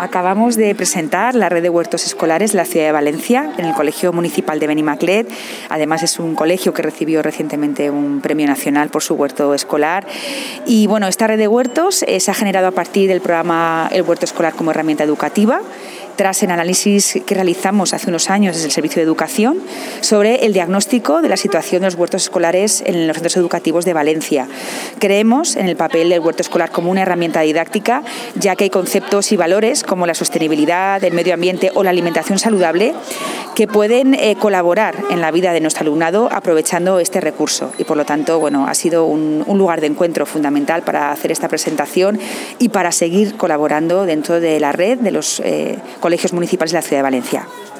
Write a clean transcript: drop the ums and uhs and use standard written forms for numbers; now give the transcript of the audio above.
Acabamos de presentar la red de huertos escolares de la ciudad de Valencia en el Colegio Municipal de Benimaclet. Además es un colegio que recibió recientemente un premio nacional por su huerto escolar. Y bueno, esta red de huertos se ha generado a partir del programa El Huerto Escolar como herramienta educativa, tras el análisis que realizamos hace unos años desde el Servicio de Educación sobre el diagnóstico de la situación de los huertos escolares en los centros educativos de Valencia. Creemos en el papel del huerto escolar como una herramienta didáctica, ya que hay conceptos y valores como la sostenibilidad, el medio ambiente o la alimentación saludable que pueden colaborar en la vida de nuestro alumnado aprovechando este recurso. Y por lo tanto, bueno, ha sido un lugar de encuentro fundamental para hacer esta presentación y para seguir colaborando dentro de la red de los colegios municipales de la ciudad de Valencia.